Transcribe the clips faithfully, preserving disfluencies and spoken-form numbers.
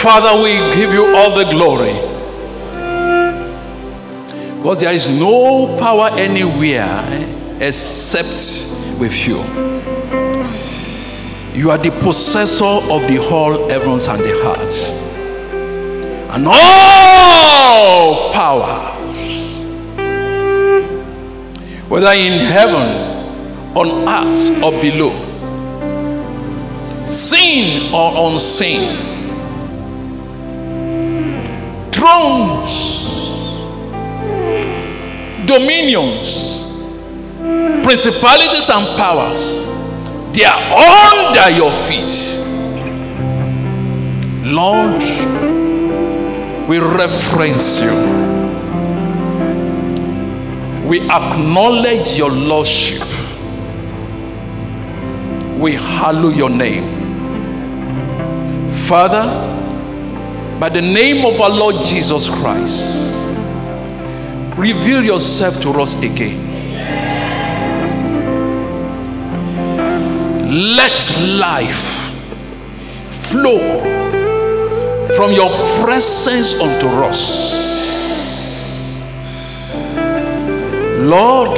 Father, we give you all the glory. Because there is no power anywhere except with you. You are the possessor of the whole heavens and the earth. And all power, whether in heaven, on earth, or below, seen or unseen, thrones, dominions, principalities and powers, they are under your feet. Lord, we reference you. We acknowledge your lordship. We hallow your name. Father, by the name of our Lord Jesus Christ, reveal yourself to us again. Let life flow from your presence unto us. Lord,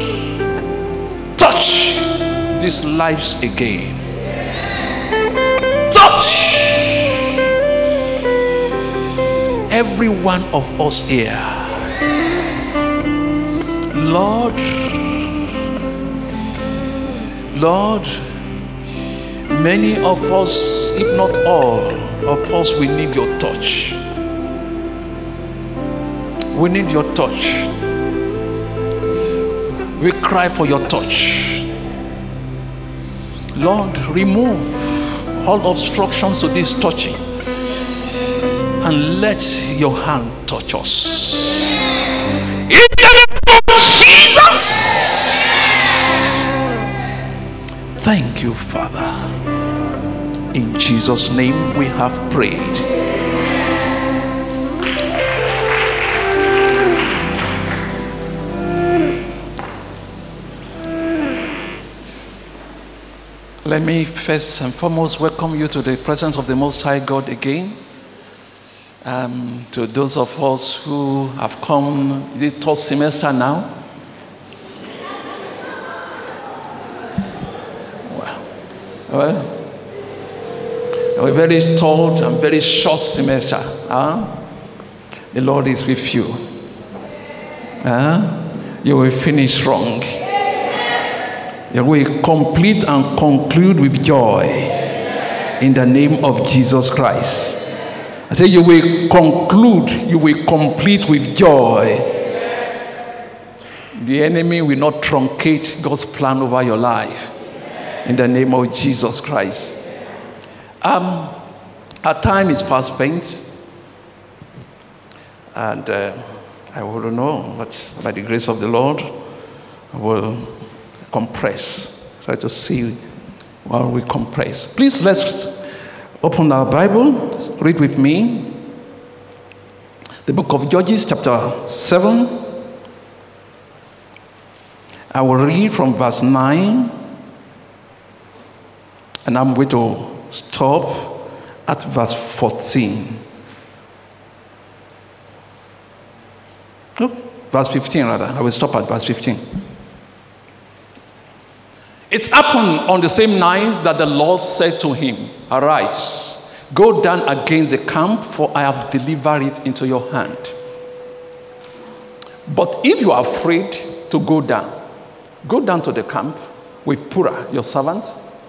touch these lives again. Touch every one of us here. Lord, Lord, many of us, if not all of us, we need your touch. We need your touch. We cry for your touch. Lord, remove all obstructions to this touching and let your hand touch us. In the name of Jesus. Thank you, Father. In Jesus' name we have prayed. Let me first and foremost welcome you to the presence of the Most High God again. Um, to those of us who have come, is it third semester now? Well, a very short and very short semester. Huh? The Lord is with you. Huh? You will finish strong. You will complete and conclude with joy in the name of Jesus Christ. I say you will conclude, you will complete with joy. The enemy will not truncate God's plan over your life. In the name of Jesus Christ. Um, our time is fast spent. And uh, I will know, but by the grace of the Lord, I will compress. Try to see while we compress. Please, let's open our Bible. Read with me. The book of Judges, chapter seven. I will read from verse nine. And I'm going to stop at verse fourteen. Oh, verse fifteen rather. I will stop at verse fifteen. It happened on the same night that the Lord said to him, "Arise, go down against the camp, for I have delivered it into your hand. But if you are afraid to go down, go down to the camp with Purah, your servant,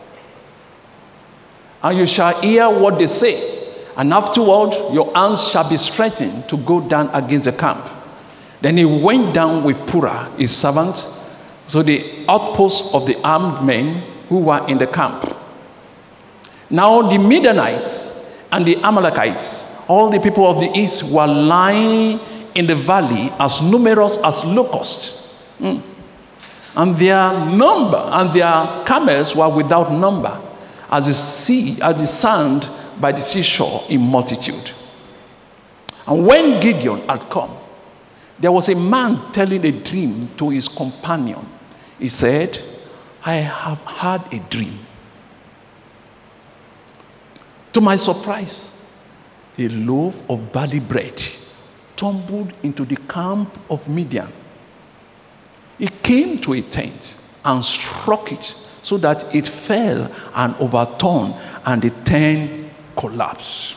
and you shall hear what they say. And afterward, your hands shall be strengthened to go down against the camp." Then he went down with Purah, his servant, to the outposts of the armed men who were in the camp. Now the Midianites and the Amalekites, all the people of the east, were lying in the valley as numerous as locusts. Mm. And their number, and their camels were without number, as the sea, as the sand by the seashore in multitude. And when Gideon had come, there was a man telling a dream to his companion. He said, "I have had a dream. To my surprise, a loaf of barley bread tumbled into the camp of Midian. It came to a tent and struck it so that it fell and overturned, and the tent collapsed.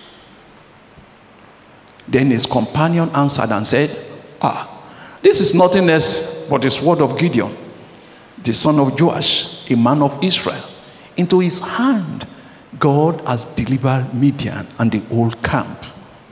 Then his companion answered and said, Ah, this is nothing else but the sword of Gideon, the son of Joash, a man of Israel. Into his hand God has delivered Midian and the whole camp.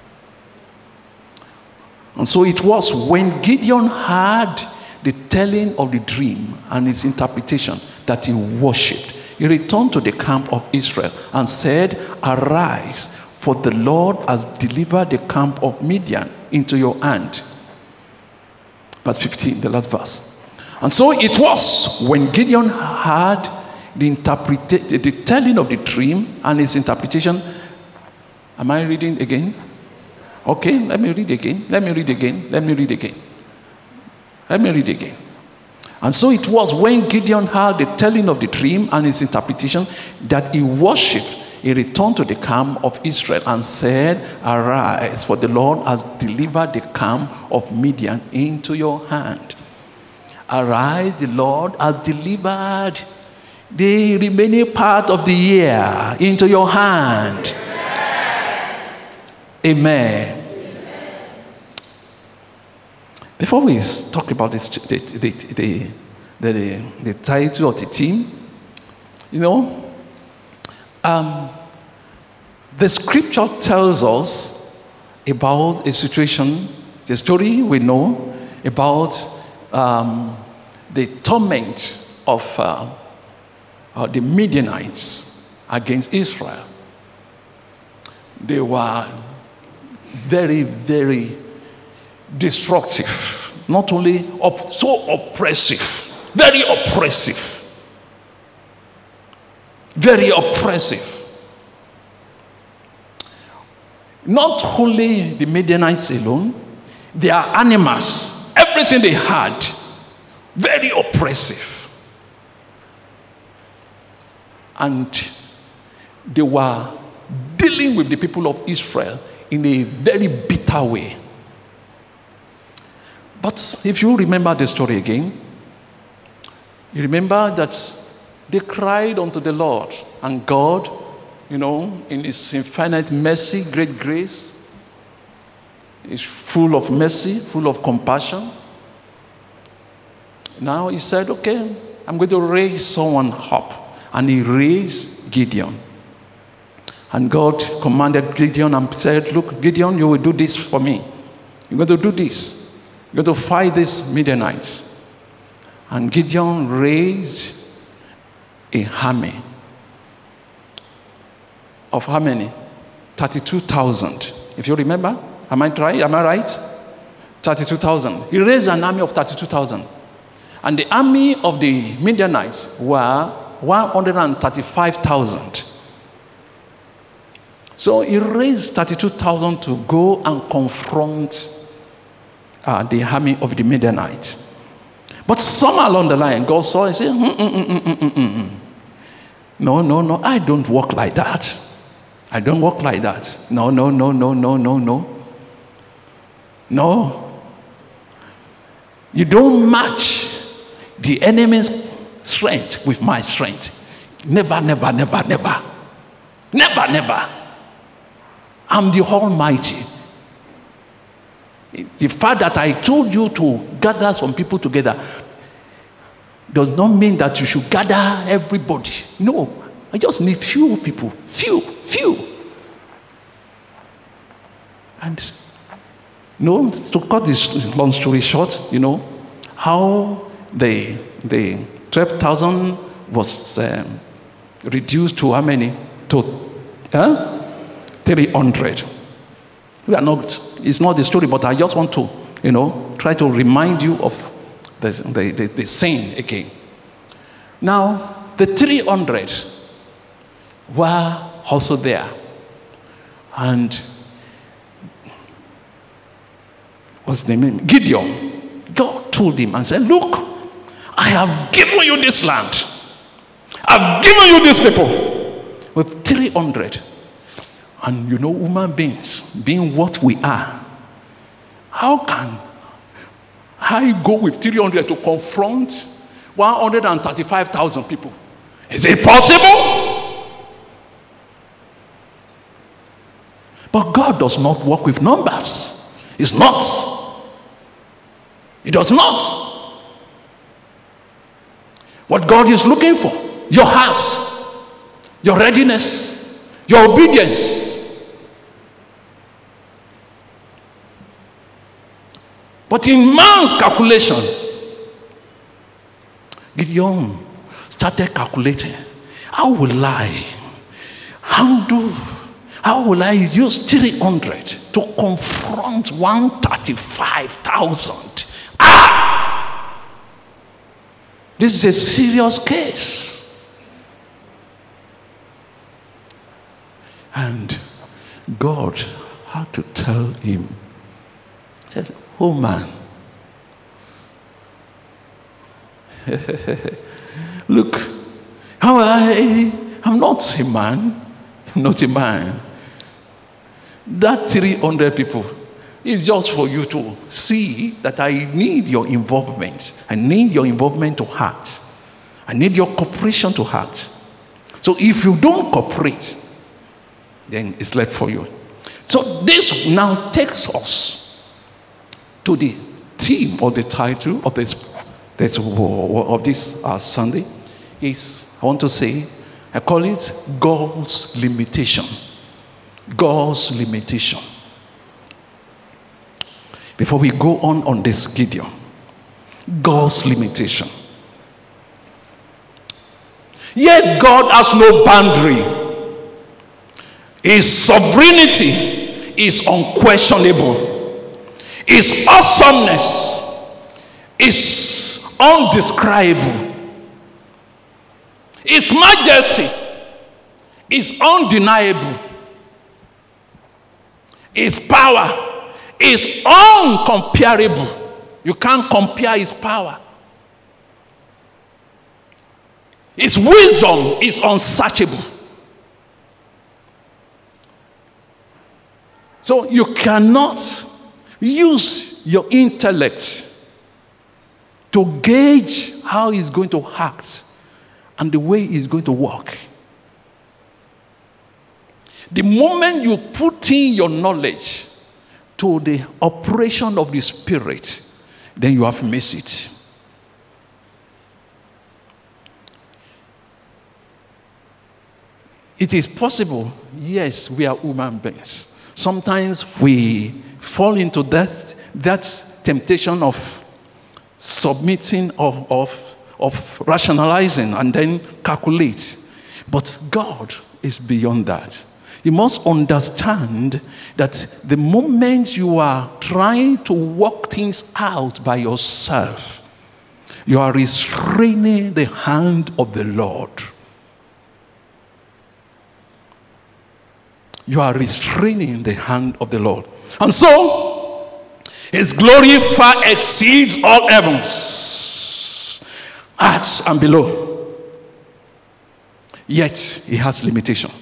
And so it was when Gideon heard the telling of the dream and its interpretation that he worshipped. He returned to the camp of Israel and said, Arise, for the Lord has delivered the camp of Midian into your hand. Verse fifteen, the last verse. And so it was when Gideon heard the interpretation, the telling of the dream and its interpretation. Am I reading again? Okay, let me read again. Let me read again. Let me read again. Let me read again. And so it was when Gideon heard the telling of the dream and its interpretation that he worshipped. He returned to the camp of Israel and said, Arise, for the Lord has delivered the camp of Midian into your hand. Arise, the Lord has delivered the remaining part of the year into your hand. Amen. Amen. Before we talk about this, the, the, the, the, the title of the team, you know, um, the scripture tells us about a situation, the story we know about um, the torment of uh, uh, the Midianites against Israel. They were very, very destructive. Not only op- so oppressive, very oppressive. Very oppressive. Not only the Midianites alone, their animals, everything they had, very oppressive. And they were dealing with the people of Israel in a very bitter way. But if you remember the story again, you remember that they cried unto the Lord, and God, you know, in his infinite mercy, great grace, is full of mercy, full of compassion. Now he said, okay, I'm going to raise someone up. And he raised Gideon. And God commanded Gideon and said, look, Gideon, you will do this for me. You're going to do this. You're going to fight these Midianites. And Gideon raised a army of how many? thirty-two thousand. If you remember, am I right? Am I right? thirty-two thousand. He raised an army of thirty-two thousand. And the army of the Midianites were one hundred thirty-five thousand. So he raised thirty-two thousand to go and confront uh, the army of the Midianites. But somewhere along the line, God saw and said, mm, mm, mm, mm, mm, mm. no, no, no, I don't walk like that. I don't walk like that. No, no, no, no, no, no, no. No. You don't match the enemy's strength with my strength. Never, never, never, never. Never, never. I'm the Almighty. The fact that I told you to gather some people together does not mean that you should gather everybody. No, I just need few people. Few, few. And, you know, to cut this long story short, you know, how the, the twelve thousand was um, reduced to how many? To huh? three hundred. We are not, it's not the story, but I just want to, you know, try to remind you of the, the, the, the scene again. Now, the three hundred were also there. And what's the name? Gideon. God told him and said, look, I have given you this land. I've given you these people with three hundred. And you know, human beings, being what we are, how can I go with three hundred to confront one hundred thirty-five thousand people? Is it possible? But God does not work with numbers. It's not. He does not. What God is looking for, your heart, your readiness, your obedience. But in man's calculation, Gideon started calculating, how will I handle, how will I use three hundred to confront one hundred thirty-five thousand? Ah! This is a serious case. And God had to tell him, he said, oh man, look, how I am not a man, I'm not a man. That three hundred people is just for you to see that I need your involvement. I need your involvement to heart. I need your cooperation to heart. So if you don't cooperate, then it's left for you. So this now takes us to the theme or the title of this, this of this uh, Sunday is, I want to say, I call it God's limitation. God's limitation. Before we go on on this Gideon, God's limitation. Yet God has no boundary. His sovereignty is unquestionable. His awesomeness is undescribable. His majesty is undeniable. His power is uncomparable. You can't compare his power. His wisdom is unsearchable. So you cannot use your intellect to gauge how he's going to act and the way he's going to work. The moment you put in your knowledge to the operation of the Spirit, then you have missed it. It is possible, yes, we are human beings. Sometimes we fall into that, that temptation of submitting, of, of, of rationalizing, and then calculate. But God is beyond that. You must understand that the moment you are trying to work things out by yourself, you are restraining the hand of the Lord. You are restraining the hand of the Lord. And so, his glory far exceeds all heavens, earth and below. Yet, he has limitations.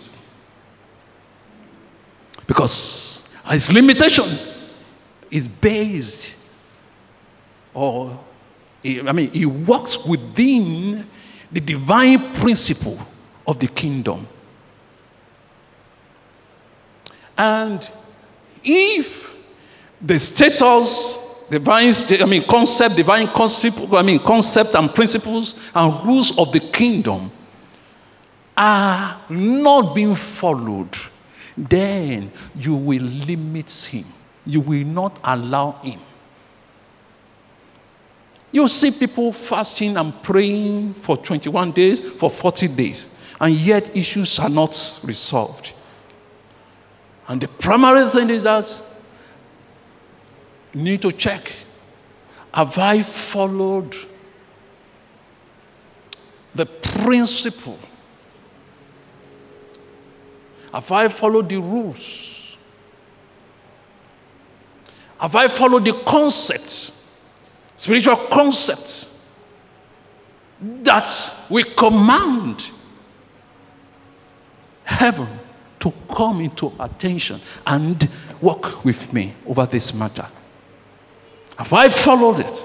Because his limitation is based, or, I mean, he works within the divine principle of the kingdom. And if the status, divine, I mean, concept, divine concept, I mean, concept and principles and rules of the kingdom are not being followed, then you will limit him. You will not allow him. You see people fasting and praying for twenty-one days, for forty days, and yet issues are not resolved. And the primary thing is that you need to check, have I followed the principle? Have I followed the rules? Have I followed the concept, spiritual concept, that we command heaven to come into attention and walk with me over this matter? Have I followed it?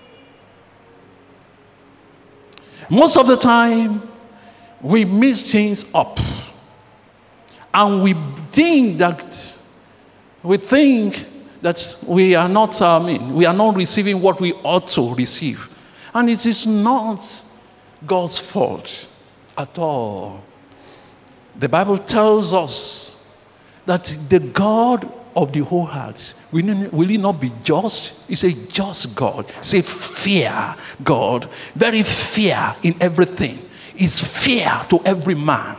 Most of the time, we mix things up. And we think that we think that we are not, I mean, we are not receiving what we ought to receive. And it is not God's fault at all. The Bible tells us that the God of the whole heart, will, will he not be just? He's a just God. He's a fair God. Very fair in everything. He's fair to every man.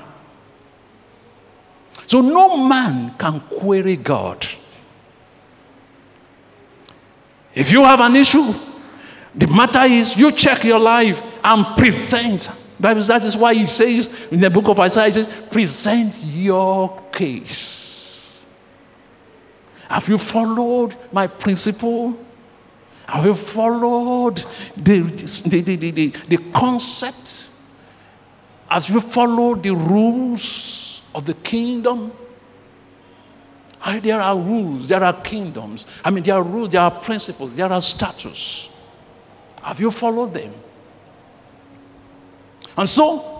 So no man can query God. If you have an issue, the matter is you check your life and present. Bible, that is why he says in the book of Isaiah, he says, present your case. Have you followed my principle? Have you followed the, the, the, the, the, the concept? Have you followed the rules of the kingdom? There are rules, there are kingdoms. I mean, there are rules, there are principles, there are statutes. Have you followed them? And so,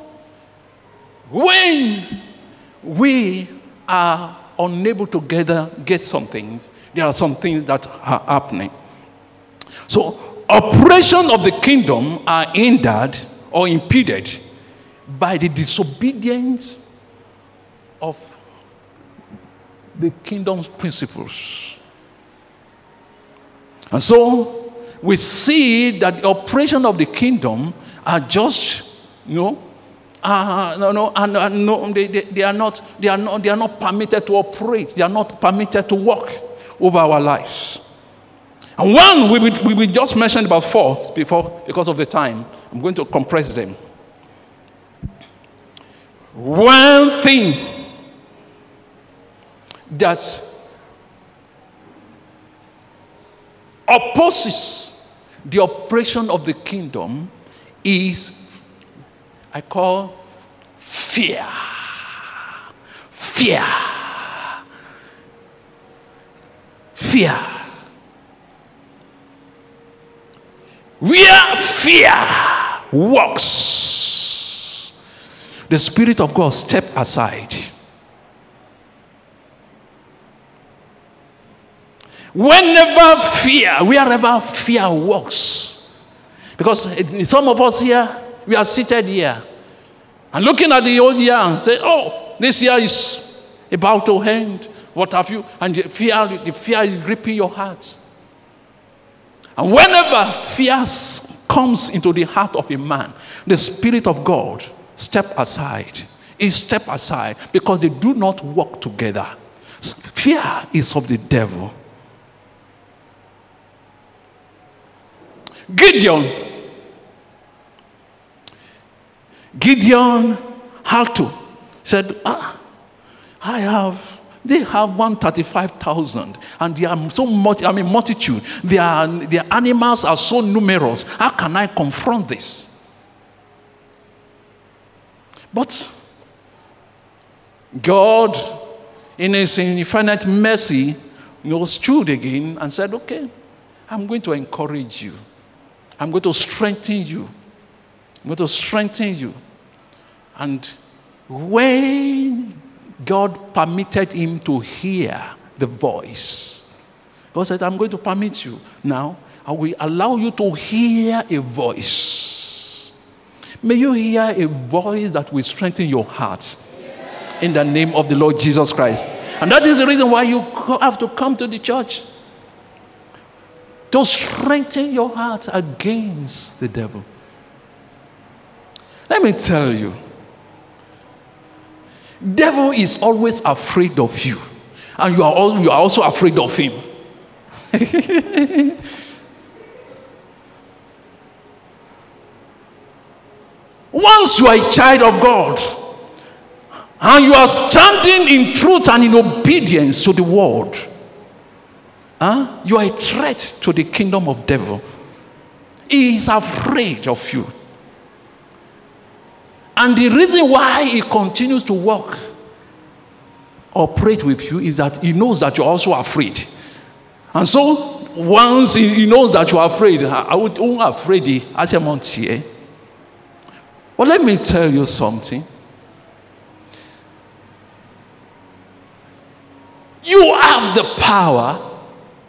when we are unable to gather, get some things, there are some things that are happening. So, operation of the kingdom are hindered or impeded by the disobedience of the kingdom's principles. And so, we see that the operation of the kingdom are just, you know, uh, no, no, and uh, no, they, they, they are not, they are not, they are not permitted to operate. They are not permitted to walk over our lives. And one we, we, we just mentioned about four before because of the time. I'm going to compress them. One thing that opposes the operation of the kingdom is, I call, fear. Fear. Fear. Where fear walks, the Spirit of God step aside. Whenever fear, wherever fear walks, because some of us here, we are seated here and looking at the old year and say, oh, this year is about to end. What have you? And the fear, the fear is gripping your heart. And whenever fear comes into the heart of a man, the Spirit of God step aside. He step aside because they do not walk together. Fear is of the devil. Gideon. Gideon had to said, ah, I have, they have one hundred thirty-five thousand and they are so much, I mean multitude. Their, their animals are so numerous. How can I confront this? But God, in his infinite mercy, you know, stood again and said, okay, I'm going to encourage you. I'm going to strengthen you. I'm going to strengthen you. And when God permitted him to hear the voice, God said, I'm going to permit you. Now, I will allow you to hear a voice. May you hear a voice that will strengthen your heart. In the name of the Lord Jesus Christ. And that is the reason why you have to come to the church. To strengthen your heart against the devil. Let me tell you, devil is always afraid of you, and you are, all, you are also afraid of him. Once you are a child of God, and you are standing in truth and in obedience to the word, huh? You are a threat to the kingdom of devil. He is afraid of you. And the reason why he continues to work operate with you is that he knows that you're also afraid. And so, once he, he knows that you're afraid, I would I'm afraid. I say, well, let me tell you something. You have the power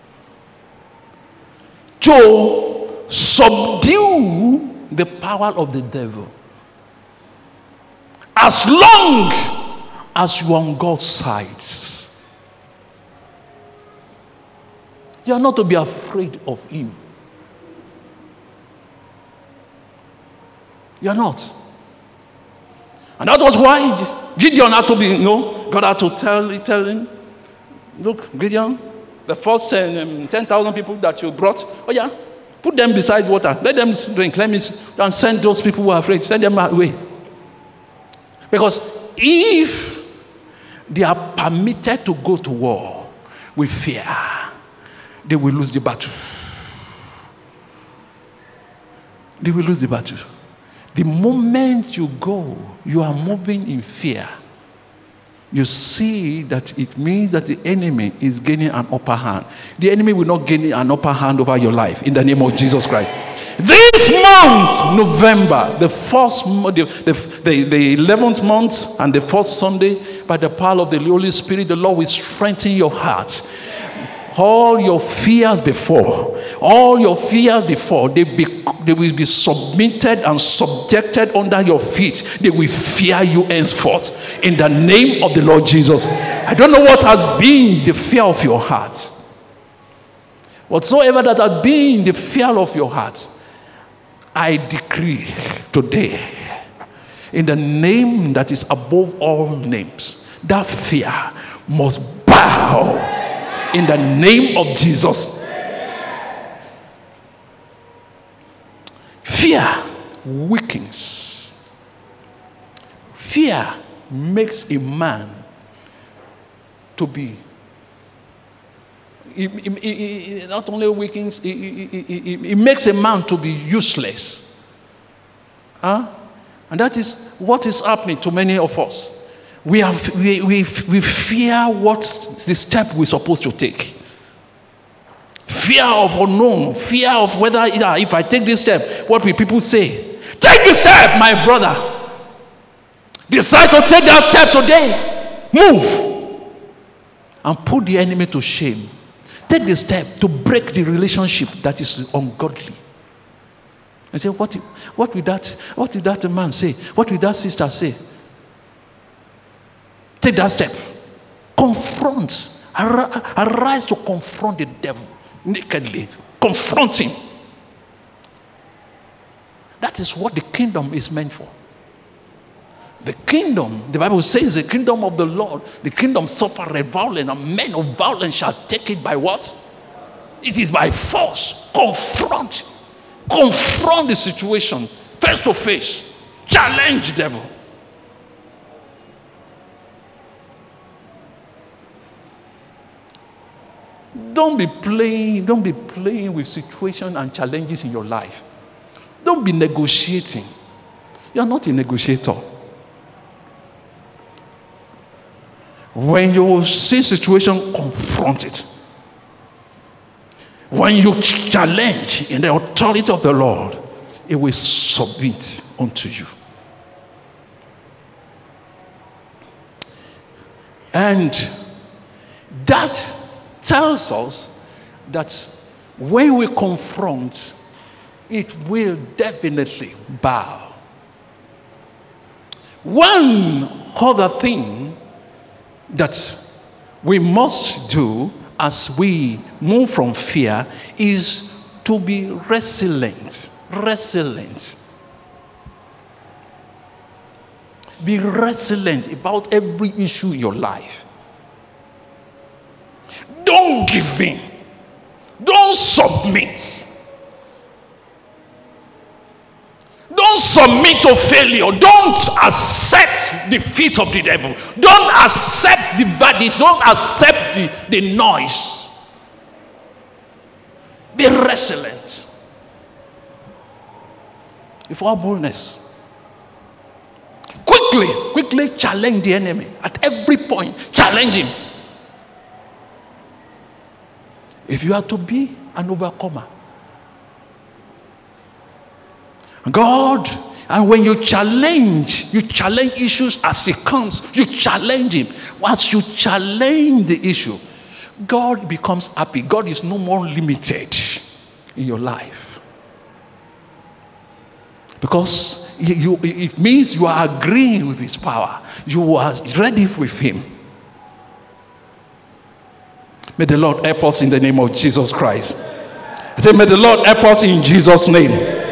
to subdue the power of the devil. As long as you're on God's side. You are not to be afraid of him. You are not. And that was why Gideon had to be, you know, God had to tell, tell him, look, Gideon, the first um, ten thousand people that you brought, oh yeah, put them beside water. Let them drink. Let me and send those people who are afraid. Send them away. Because if they are permitted to go to war with fear, they will lose the battle. They will lose the battle. The moment you go, you are moving in fear. You see that it means that the enemy is gaining an upper hand. The enemy will not gain an upper hand over your life in the name of Jesus Christ. This month, November, the first, the, the, the eleventh month and the first Sunday, by the power of the Holy Spirit, the Lord will strengthen your heart. All your fears before, all your fears before, they, be, they will be submitted and subjected under your feet. They will fear you henceforth. In the name of the Lord Jesus. I don't know what has been the fear of your heart. Whatsoever that has been the fear of your heart, I decree today, in the name that is above all names, that fear must bow. In the name of Jesus. Fear weakens. Fear makes a man to be. It, it, it, it not only weakens, it, it, it, it makes a man to be useless. Huh? And that is what is happening to many of us. We, have, we, we, we fear what's the step we're supposed to take. Fear of unknown. Fear of whether, if I take this step, what will people say? Take the step, my brother. Decide to take that step today. Move. And put the enemy to shame. Take the step to break the relationship that is ungodly. I say, what, what will that, what will that man say? What will that sister say? Take that step. Confront. Arise to confront the devil nakedly. Confront him. That is what the kingdom is meant for. The kingdom, the Bible says, the kingdom of the Lord, the kingdom suffereth violence, and men of violence shall take it by what? It is by force. Confront. Confront the situation face to face. Challenge the devil. Don't be playing, don't be playing with situations and challenges in your life. Don't be negotiating. You are not a negotiator. When you see situation, confront it. When you challenge in the authority of the Lord, it will submit unto you. And that tells us that when we confront, it will definitely bow. One other thing that we must do as we move from fear is to be resilient. Resilient. Be resilient about every issue in your life. Don't give in. Don't submit. Don't submit to failure. Don't accept the defeat of the devil. Don't accept the verdict. Don't accept the, the noise. Be resilient. With all boldness. Quick quickly, quickly challenge the enemy. At every point, challenge him. If you are to be an overcomer, God, and when you challenge, you challenge issues as it comes. You challenge him. Once you challenge the issue, God becomes happy. God is no more limited in your life. Because you, it means you are agreeing with his power. You are ready with him. May the Lord help us in the name of Jesus Christ. I say, may the Lord help us in Jesus' name.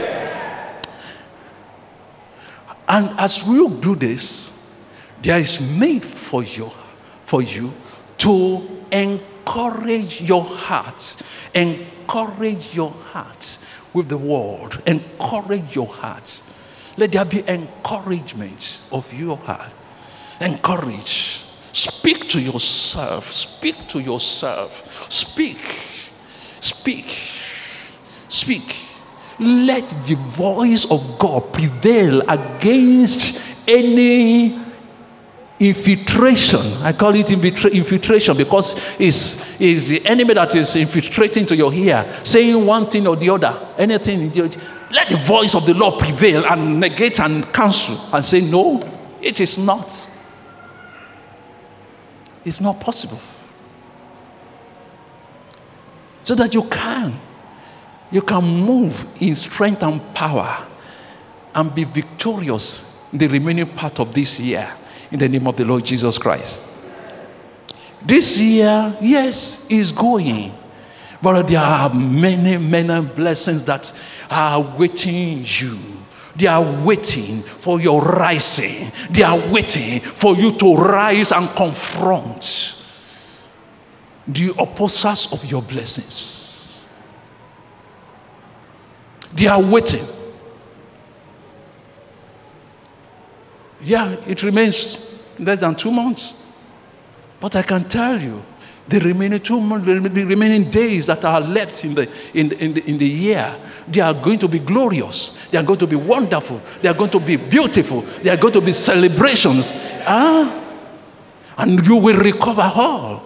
And as we do this, there is need for you, for you to encourage your heart. Encourage your heart with the word. Encourage your heart. Let there be encouragement of your heart. Encourage. Speak to yourself. Speak to yourself. Speak. Speak. Speak. Let the voice of God prevail against any infiltration. I call it infiltration because it's, it's the enemy that is infiltrating to your ear, saying one thing or the other. Anything. Let the voice of the Lord prevail and negate and cancel and say, no, it is not. It's not possible. So that you can. You can move in strength and power and be victorious in the remaining part of this year in the name of the Lord Jesus Christ. This year, yes, is going, but there are many, many blessings that are awaiting you. They are waiting for your rising. They are waiting for you to rise and confront the opposers of your blessings. They are waiting. Yeah, it remains less than two months. But I can tell you, the remaining two months, the remaining days that are left in the, in the, in the, in the year, they are going to be glorious. They are going to be wonderful. They are going to be beautiful. They are going to be celebrations. Ah, and you will recover all.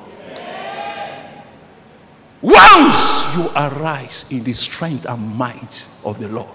Once you arise in the strength and might of the Lord.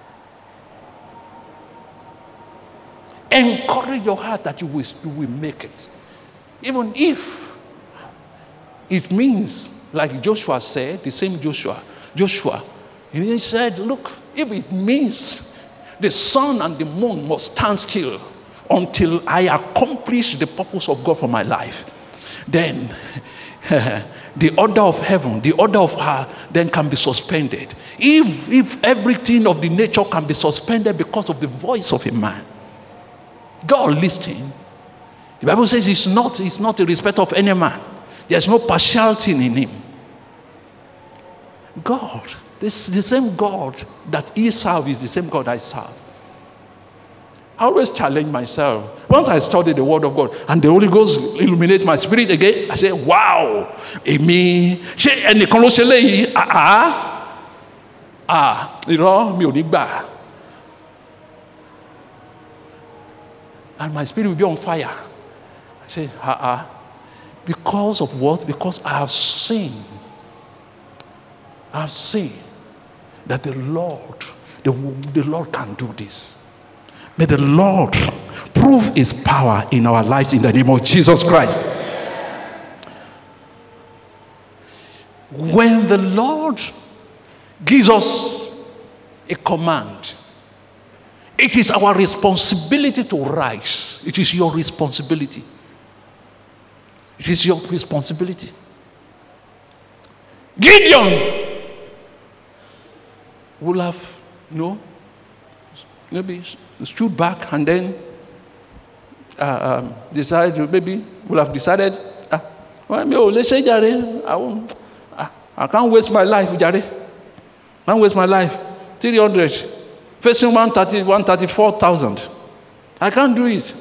Encourage your heart that you will, you will make it. Even if it means, like Joshua said, the same Joshua, Joshua, he said, look, if it means the sun and the moon must stand still until I accomplish the purpose of God for my life, then the order of heaven, the order of her, then can be suspended. If, if everything of the nature can be suspended because of the voice of a man, God listening. The Bible says it's not, it's not a respect of any man. There's no partiality in him. God, this the same God that he serves is the same God I serve. I always challenge myself. Once I study the word of God and the Holy Ghost illuminate my spirit again, I say, wow, èmi, ṣé ẹnìkan ló ṣe léyìí? Ah ah, ah, irọ́ mi ò ní gbà. And my spirit will be on fire. I say, ah ah, because of what? Because I have seen, I have seen that the Lord, the, the Lord can do this. May the Lord prove his power in our lives in the name of Jesus Christ. When the Lord gives us a command, it is our responsibility to rise. It is your responsibility. It is your responsibility. Gideon will have, you know, maybe stood back and then uh, um, decided, maybe will have decided, ah, well, let's say, I won't, I can't waste my life, Jare. I can't waste my life. three hundred, facing one thirty, one thirty-four thousand. I can't do it.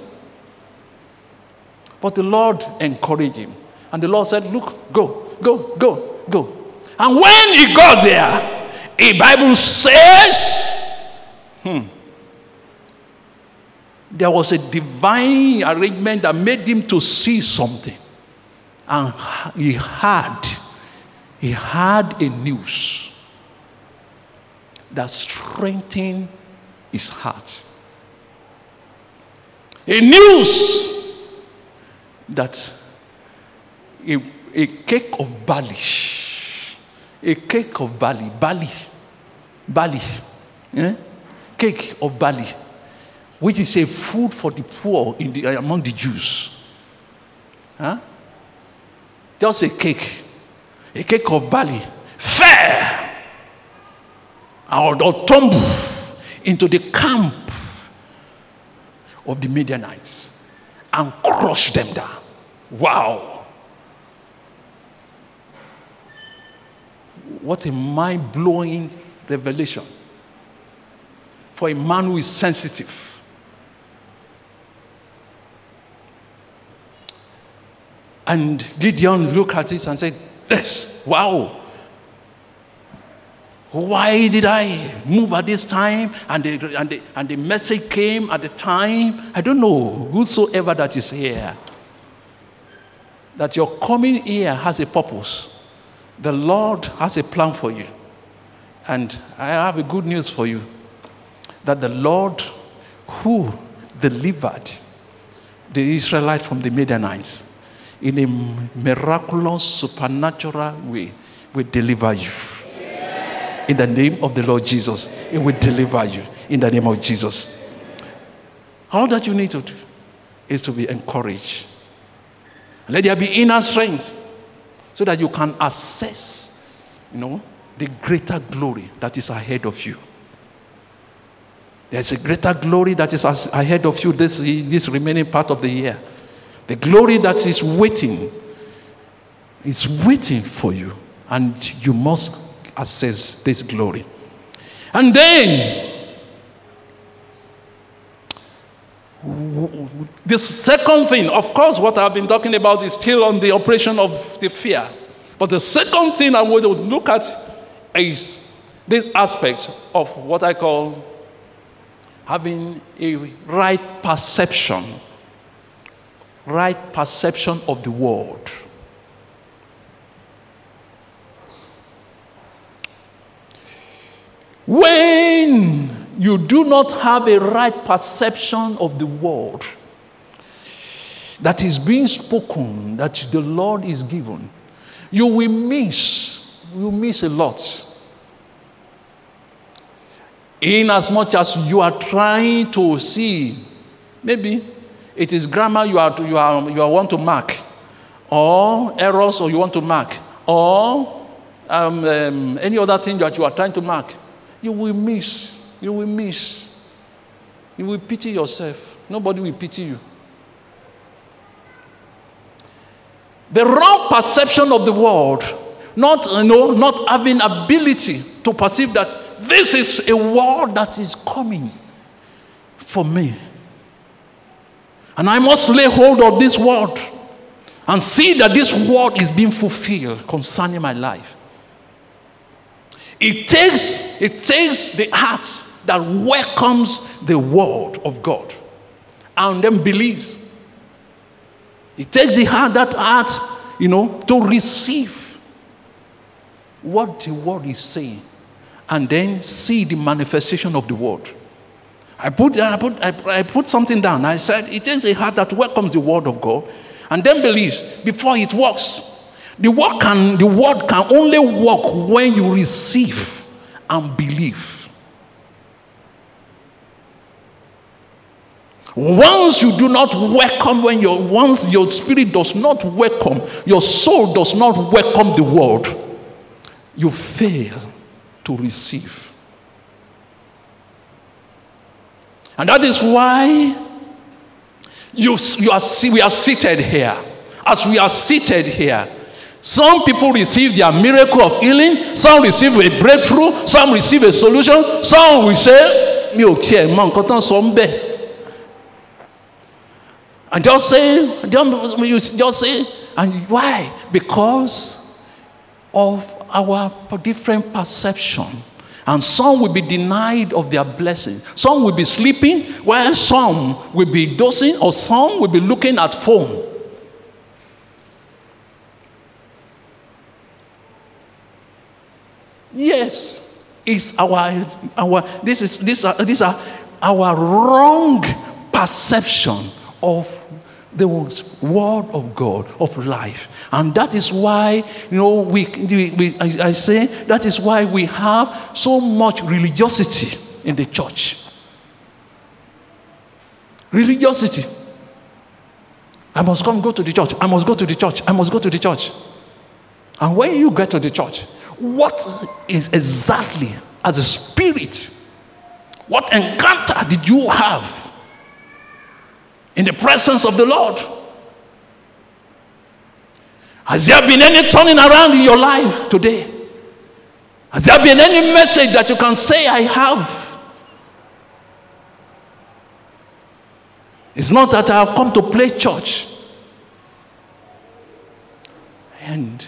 But the Lord encouraged him. And the Lord said, look, go, go, go, go. And when he got there, the Bible says, hmm, there was a divine arrangement that made him to see something. And he had, he had a news that strengthened his heart. A news that a, a cake of barley, a cake of barley, barley, barley, eh? cake of barley, which is a food for the poor in the, among the Jews. Huh? Just a cake, a cake of barley, fell or, or tumble into the camp of the Midianites and crushed them down. Wow. What a mind-blowing revelation for a man who is sensitive. And Gideon looked at this and said, yes, wow. Why did I move at this time? And the, and, the, and the message came at the time. I don't know, whosoever that is here, that your coming here has a purpose. The Lord has a plan for you. And I have a good news for you, that the Lord who delivered the Israelites from the Midianites in a miraculous, supernatural way will deliver you. In the name of the Lord Jesus, it will deliver you. In the name of Jesus. All that you need to do is to be encouraged. Let there be inner strength so that you can assess, you know, the greater glory that is ahead of you. There's a greater glory that is ahead of you this, this remaining part of the year. The glory that is waiting is waiting for you, and you must access this glory. And then the second thing, of course, what I've been talking about is still on the operation of the fear. But the second thing I want to look at is this aspect of what I call having a right perception, right perception of the world. When you do not have a right perception of the word that is being spoken, that the Lord is given, you will miss, you will miss a lot. In as much as you are trying to see, maybe it is grammar you are you are you are want to mark, or errors or you want to mark, or um, um, any other thing that you are trying to mark. You will miss. You will miss. You will pity yourself. Nobody will pity you. The wrong perception of the world, not, you know, not having ability to perceive that this is a world that is coming for me. And I must lay hold of this word and see that this word is being fulfilled concerning my life. It takes, it takes the heart that welcomes the word of God and then believes. It takes the heart, that heart, you know, to receive what the word is saying and then see the manifestation of the word. I put, I put, I, I put something down. I said, it takes a heart that welcomes the word of God and then believes before it works. The word can, the word can only work when you receive and believe. Once you do not welcome, when your once your spirit does not welcome, your soul does not welcome the word, you fail to receive. And that is why you, you are, we are seated here. As we are seated here, some people receive their miracle of healing, some receive a breakthrough, some receive a solution, some will say, mi ò tiẹ̀ mọ nǹkan tán sọ ń bẹ̀. And just say, just say, and why? Because of our different perception And some will be denied of their blessing. Some will be sleeping, while some will be dozing, or some will be looking at phone. Yes, it's our our this is this are these are our wrong perception of the word of God, of life. And that is why, you know, we, we, we I, I say, that is why we have so much religiosity in the church. Religiosity. I must come go to the church. I must go to the church. I must go to the church. And when you get to the church, what is exactly, as a spirit, what encounter did you have in the presence of the Lord? Has there been any turning around in your life today? Has there been any message that you can say, I have? It's not that I have come to play church. And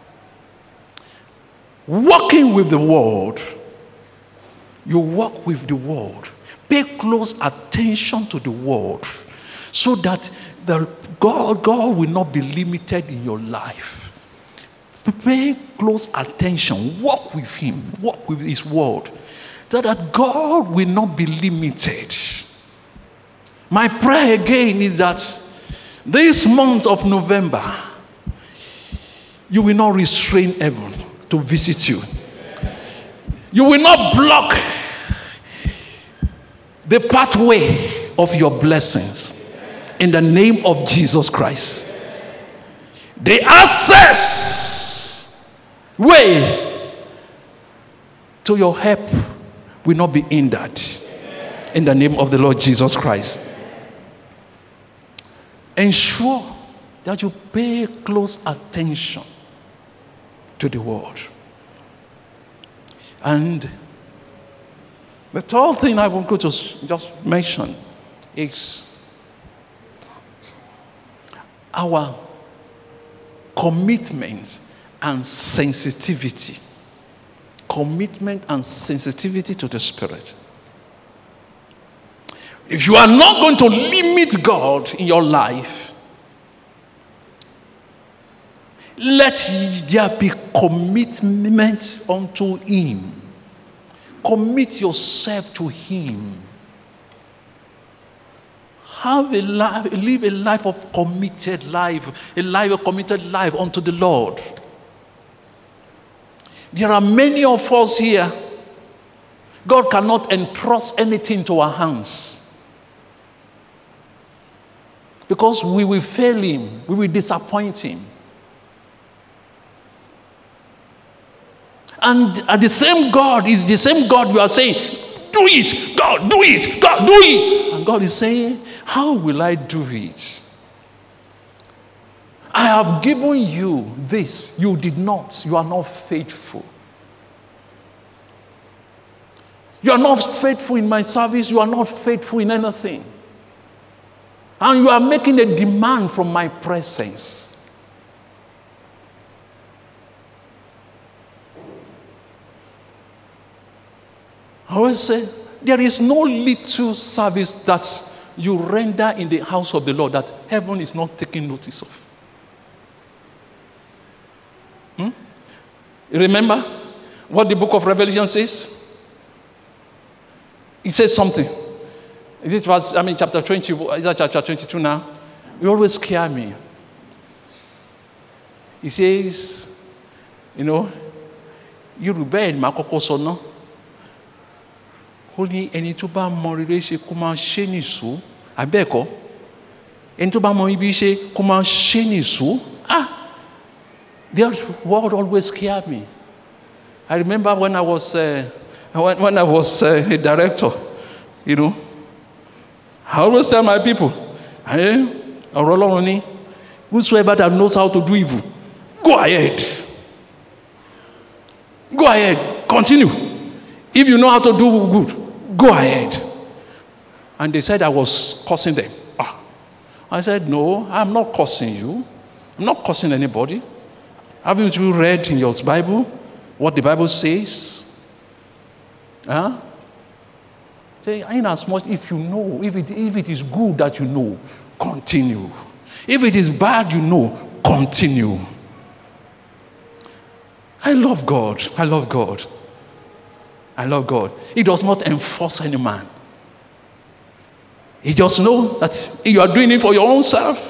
walking with the word, you walk with the word. Pay close attention to the word, so that the God, God will not be limited in your life. Pay close attention. Walk with him. Walk with his word. So that God will not be limited. My prayer again is that this month of November, you will not restrain heaven to visit you. You will not block the pathway of your blessings. In the name of Jesus Christ. The access way to your help will not be hindered. In the name of the Lord Jesus Christ. Ensure that you pay close attention to the word. And the third thing I want to just mention is our commitment and sensitivity. Commitment and sensitivity to the Spirit. If you are not going to limit God in your life, let there be commitment unto him. Commit yourself to him. Have a life, live a life of committed life, a life of committed life unto the Lord. There are many of us here. God cannot entrust anything to our hands, because we will fail him, we will disappoint him. And at the same God is the same God you are saying, do it, God, do it, God, do it. And God is saying, how will I do it? I have given you this. You did not. You are not faithful. You are not faithful in my service. You are not faithful in anything. And you are making a demand from my presence. I always say, there is no little service that you render in the house of the Lord that heaven is not taking notice of. Hmm? You remember what the book of Revelation says? It says something. It was, I mean, chapter twenty, is that chapter twenty-two now? You always scare me. He says, you know, you rebel, Makoko Sono. Ó ní ẹni tó bá mọ rere ṣe kó máa ṣe nìṣó. Àbẹ́ẹ̀kọ́? Ẹni tó bá mọ ibi ṣe kó máa ṣe nìṣó. Ah! That word always scared me. I remember when I was uh, when, when I was uh, a director, you know, I always tell my people, eh, whosoever that knows how to do evil, go ahead. Go ahead. Continue. If you know how to do good, go ahead. And they said I was cursing them. Ah. I said, no, I'm not cursing you. I'm not cursing anybody. Haven't you read in your Bible what the Bible says? Huh? Say, in as much if you know, if it, if it is good that you know, continue. If it is bad, you know, continue. I love God. I love God. I love God. He does not enforce any man. He just knows that you are doing it for your own self.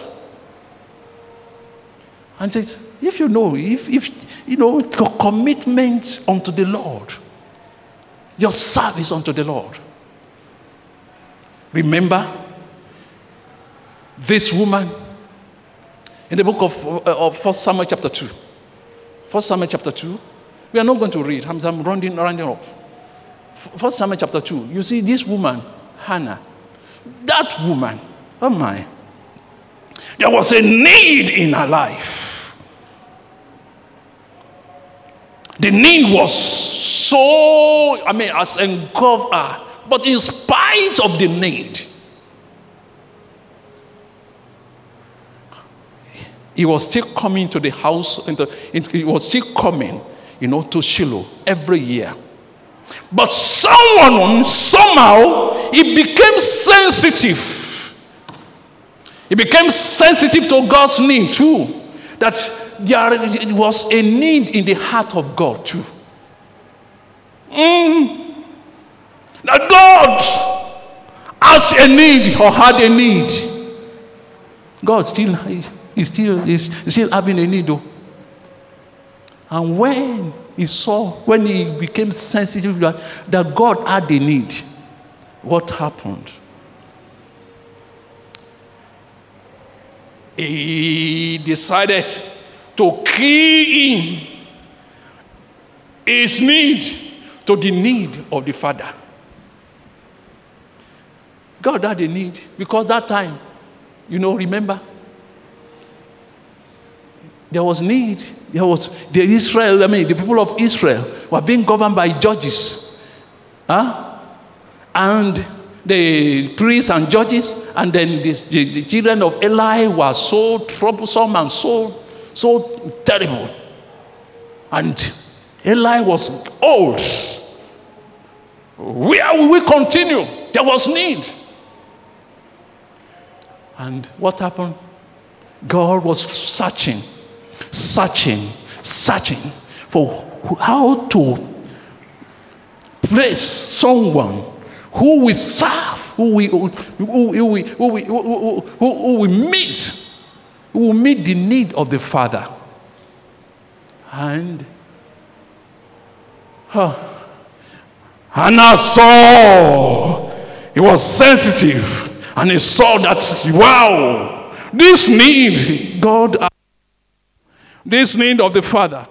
And says, if you know, if, if you know, your commitment unto the Lord, your service unto the Lord. Remember this woman in the book of, uh, of First Samuel chapter two. First Samuel chapter two. We are not going to read. I'm, I'm rounding, rounding up. First Samuel chapter two. You see this woman, Hannah. That woman, oh my. There was a need in her life. The need was so, I mean, as engulfed her. But in spite of the need, he was still coming to the house, into, he was still coming, you know, to Shiloh every year. But someone, somehow, he became sensitive. He became sensitive to God's need too. That there was a need in the heart of God too. Mm. That God has a need or had a need. God still is still is still having a need though. And when he saw, when he became sensitive that, that God had a need, what happened? He decided to key in his need to the need of the Father. God had a need because that time, you know, remember, there was need. There was the Israel, I mean, the people of Israel were being governed by judges. Huh? And the priests and judges, and then this, the, the children of Eli were so troublesome and so, so terrible. And Eli was old. Where will we continue? There was need. And what happened? God was searching, searching, searching for how to place someone who will serve, who will, who, who, who, who, who, who, who will meet, who will meet the need of the Father. And huh, Hannah saw, he was sensitive. And he saw that, wow, this need, God, this need of the Father.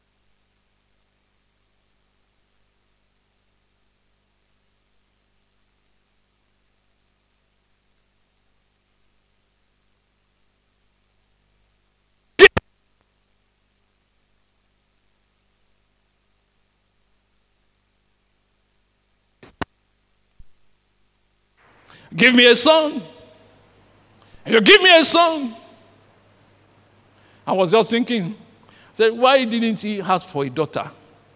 Give me a son. You give me a son. I was just thinking, said, why didn't he ask for a daughter?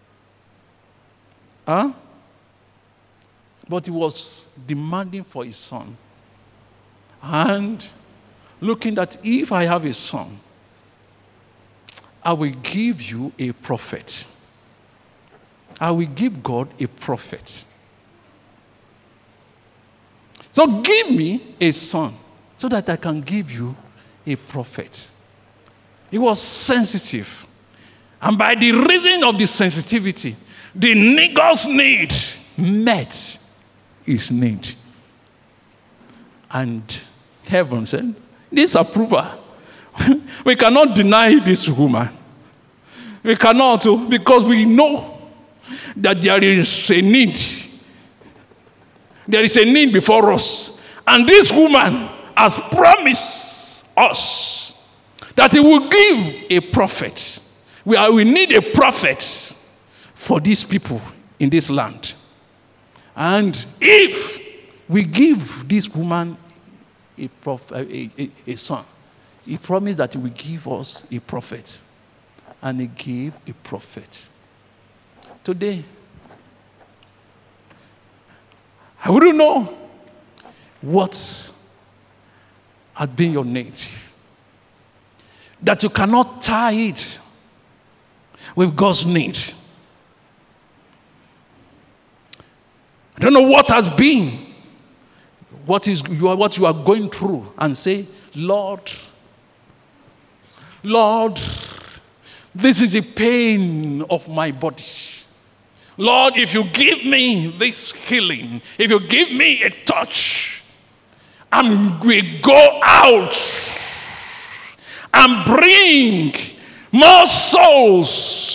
Huh? But he was demanding for his son. And looking that if I have a son, I will give you a prophet. I will give God a prophet. So give me a son so that I can give you a prophet. He was sensitive. And by the reason of the sensitivity, the nigger's need met his need. And heaven said, this approval, we cannot deny this woman. We cannot, because we know that there is a need. There is a need before us. And this woman has promised us that he will give a prophet. We, are, we need a prophet for these people in this land. And if we give this woman a, prof, a, a, a son, he promised that he will give us a prophet. And he gave a prophet. Today, I wouldn't know what had been your need. That you cannot tie it with God's need. I don't know what has been, what is you are, what you are going through, and say, Lord, Lord, this is the pain of my body. Lord, if you give me this healing, if you give me a touch, I will go out and bring more souls.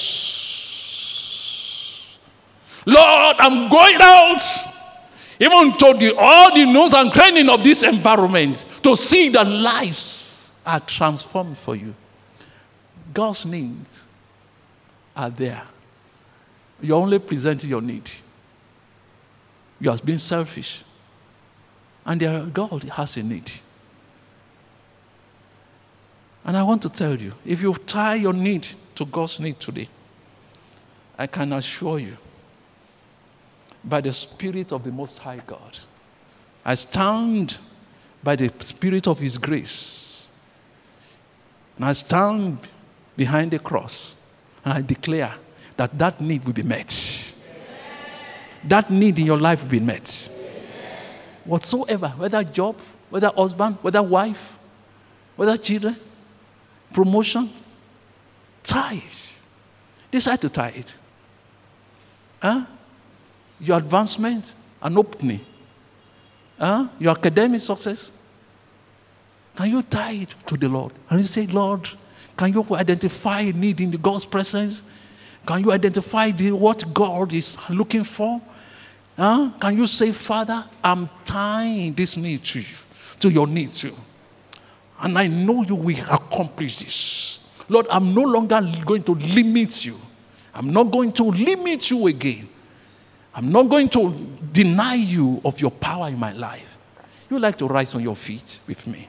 Lord, I'm going out even to the, all the nooks and crannies of this environment to see that lives are transformed for you. God's needs are there. You're only presenting your need. You are being selfish. And there, God has a need. And I want to tell you, if you tie your need to God's need today, I can assure you, by the Spirit of the Most High God, I stand by the Spirit of His grace, and I stand behind the cross, and I declare that that need will be met. Amen. That need in your life will be met. Amen. Whatsoever, whether job, whether husband, whether wife, whether children, promotion, tie it. Decide to tie it. Huh? Your advancement, an opening. Huh? Your academic success. Can you tie it to the Lord? And you say, Lord, can you identify a need in the God's presence? Can you identify the, what God is looking for? Huh? Can you say, Father, I'm tying this need to you, to your need too. And I know you will accomplish this. Lord, I'm no longer going to limit you. I'm not going to limit you again. I'm not going to deny you of your power in my life. You would like to rise on your feet with me?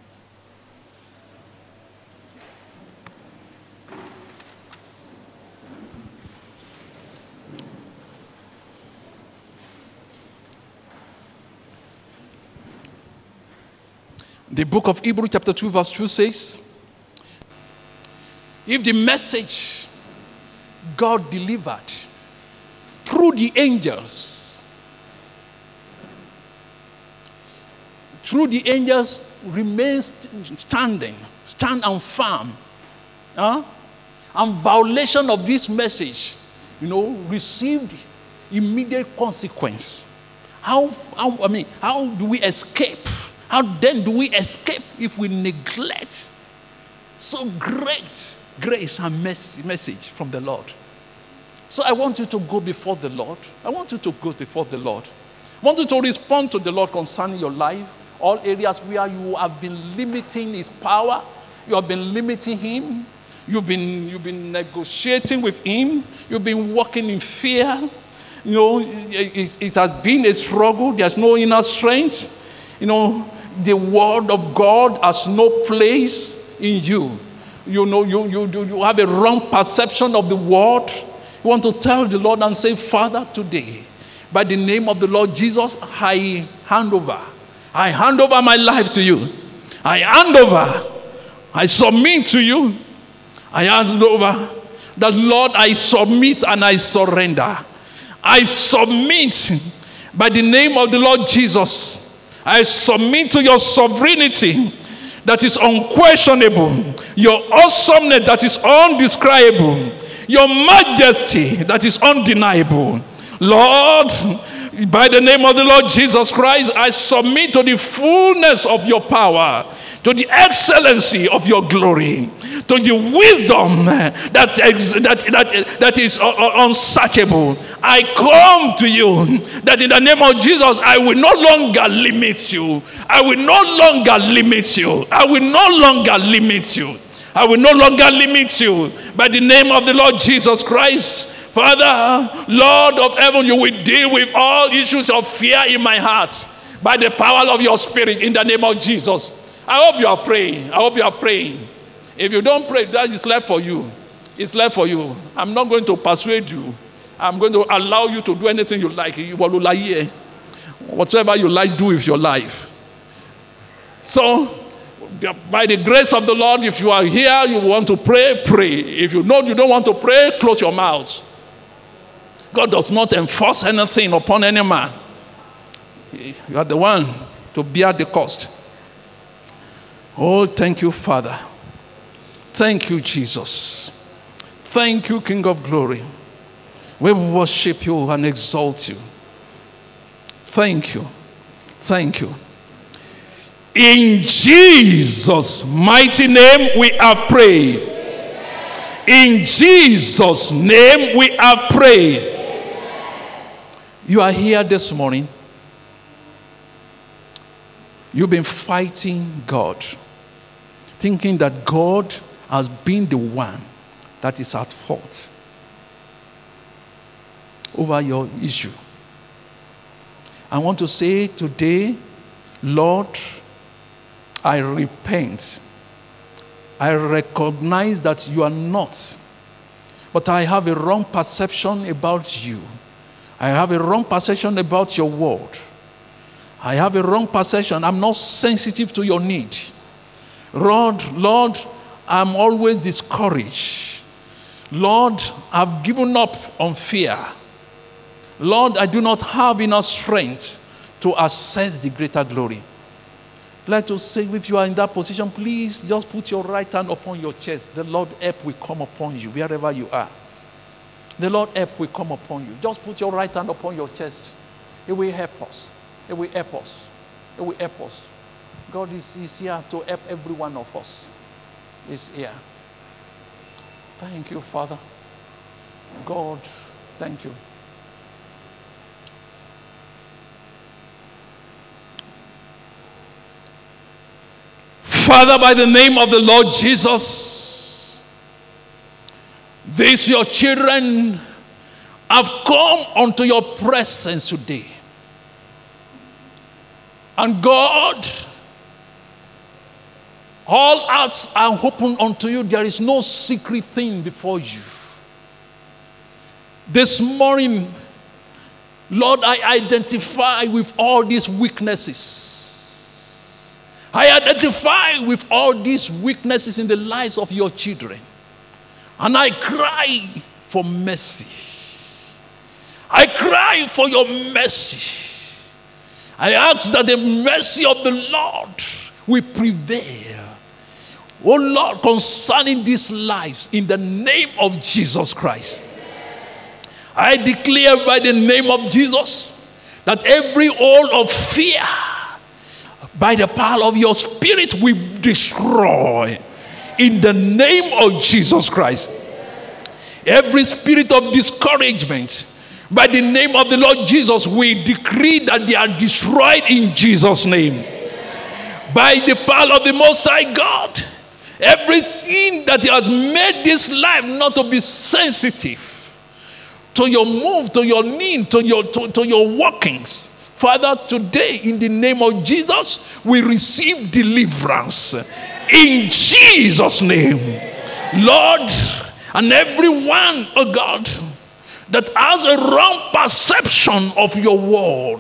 The book of Hebrews chapter two verse two says, if the message God delivered through the angels, through the angels remains standing, stand and firm, huh? and violation of this message, you know, received immediate consequence. How, how I mean, how do we escape? How then do we escape if we neglect so great grace and mercy, message from the Lord? So I want you to go before the Lord. I want you to go before the Lord. I want you to respond to the Lord concerning your life. All areas where you have been limiting His power. You have been limiting Him. You've been, you've been negotiating with Him. You've been walking in fear. You know, it, it has been a struggle. There's no inner strength. You know, the word of God has no place in you. You know, you, you, you have a wrong perception of the word. You want to tell the Lord and say, Father, today, by the name of the Lord Jesus, I hand over. I hand over my life to you. I hand over. I submit to you. I hand over. That Lord, I submit and I surrender. I submit by the name of the Lord Jesus. I submit to your sovereignty that is unquestionable, your awesomeness that is undescribable, your majesty that is undeniable. Lord, by the name of the Lord Jesus Christ, I submit to the fullness of your power, to the excellency of your glory, to the wisdom that, that, that, that is unsearchable. I come to you that in the name of Jesus, I will no longer limit you. I will no longer limit you. I will no longer limit you. I will no longer limit you. By the name of the Lord Jesus Christ, Father, Lord of heaven, you will deal with all issues of fear in my heart by the power of your Spirit in the name of Jesus. I hope you are praying. I hope you are praying. If you don't pray, that is left for you. It's left for you. I'm not going to persuade you. I'm going to allow you to do anything you like. Whatever you like, do with your life. So, by the grace of the Lord, if you are here, you want to pray, pray. If you know you don't want to pray, close your mouth. God does not enforce anything upon any man. You are the one to bear the cost. Oh, thank you, Father. Thank you, Jesus. Thank you, King of Glory. We worship you and exalt you. Thank you. Thank you. In Jesus' mighty name we have prayed. In Jesus' name we have prayed. You are here this morning. You've been fighting God, thinking that God has been the one that is at fault over your issue. I want to say today, Lord, I repent. I recognize that you are not, but I have a wrong perception about you. I have a wrong perception about your word. I have a wrong perception. I'm not sensitive to your need. Lord, Lord, I'm always discouraged. Lord, I've given up on fear. Lord, I do not have enough strength to access the greater glory. Like to say, if you are in that position, please just put your right hand upon your chest. The Lord help will come upon you wherever you are. The Lord help will come upon you. Just put your right hand upon your chest. It will help us. It will help us. It will help us. God is, is here to help every one of us. He's here. Thank you, Father. God, thank you. Father, by the name of the Lord Jesus, these your children have come unto your presence today. And God, all hearts are open unto you. There is no secret thing before you. This morning, Lord, I identify with all these weaknesses. I identify with all these weaknesses in the lives of your children. And I cry for mercy. I cry for your mercy. I ask that the mercy of the Lord will prevail. Oh Lord, concerning these lives, in the name of Jesus Christ. I declare by the name of Jesus that every hold of fear, by the power of your Spirit, we destroy in the name of Jesus Christ. Every spirit of discouragement, by the name of the Lord Jesus, we decree that they are destroyed in Jesus' name. By the power of the Most High God, everything that has made this life not to be sensitive to your move, to your need, to your, to, to your workings, Father, today, in the name of Jesus, we receive deliverance. In Jesus' name. Lord, and everyone, oh God, that has a wrong perception of your word.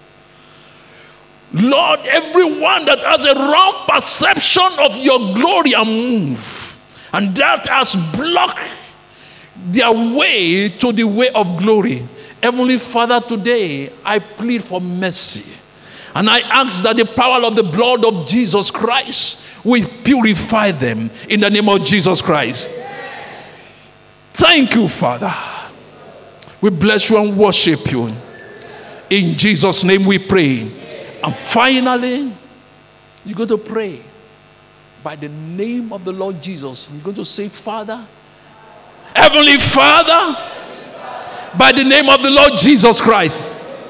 Lord, everyone that has a wrong perception of your glory and move, and that has blocked their way to the way of glory. Heavenly Father, today I plead for mercy. And I ask that the power of the blood of Jesus Christ will purify them in the name of Jesus Christ. Thank you, Father. We bless you and worship you. In Jesus' name we pray. And finally, you're going to pray by the name of the Lord Jesus. You're going to say, Father, Heavenly Father, by the name of the Lord Jesus Christ,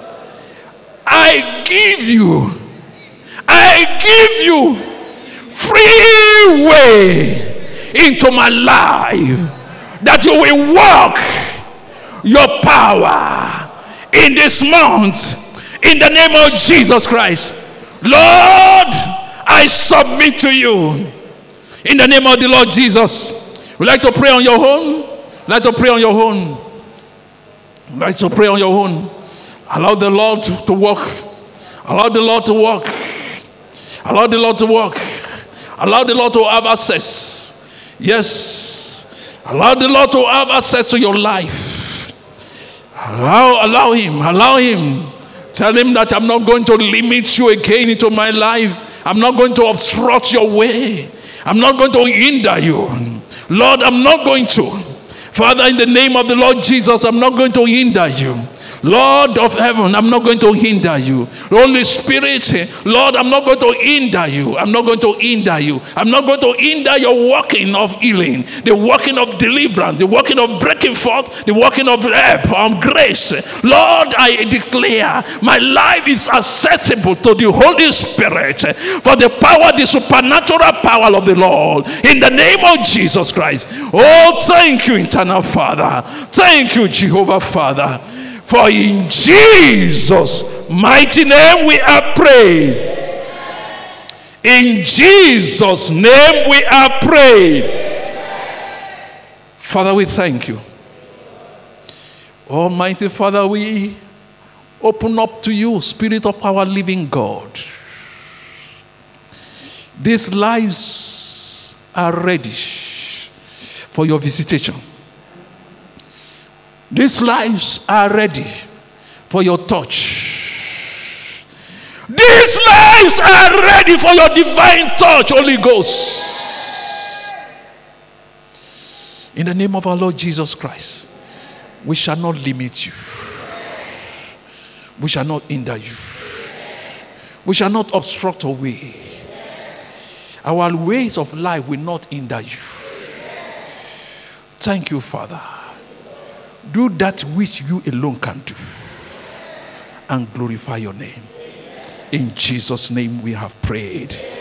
I give you, I give you free way into my life, that you will walk your power in this month, in the name of Jesus Christ. Lord, I submit to you in the name of the Lord Jesus. Would like to pray on your own? Would like to pray on your own? Would like to pray on your own? Allow the Lord to work Allow the Lord to work. Allow the Lord to work. Allow the Lord to have access. Yes. Allow the Lord to have access to your life. Allow, allow him. Allow him. Tell him that I'm not going to limit you again into my life. I'm not going to obstruct your way. I'm not going to hinder you. Lord, I'm not going to. Father, in the name of the Lord Jesus, I'm not going to hinder you. Lord of heaven, I'm not going to hinder you. Holy Spirit, Lord, I'm not going to hinder you. I'm not going to hinder you. I'm not going to hinder your working of healing, the working of deliverance, the working of breaking forth, the working of help, of grace. Lord, I declare my life is accessible to the Holy Spirit for the power, the supernatural power of the Lord. In the name of Jesus Christ. Oh, thank you, eternal Father. Thank you, Jehovah Father. For in Jesus' mighty name we have prayed. In Jesus' name we have prayed. Father, we thank you. Almighty Father, we open up to you, Spirit of our living God. These lives are ready for your visitation. These lives are ready for your touch. These lives are ready for your divine touch, Holy Ghost. In the name of our Lord Jesus Christ, we shall not limit you. We shall not hinder you. We shall not obstruct our way. Our ways of life will not hinder you. Thank you, Father. Do that which you alone can do and glorify your name. In Jesus' name we have prayed.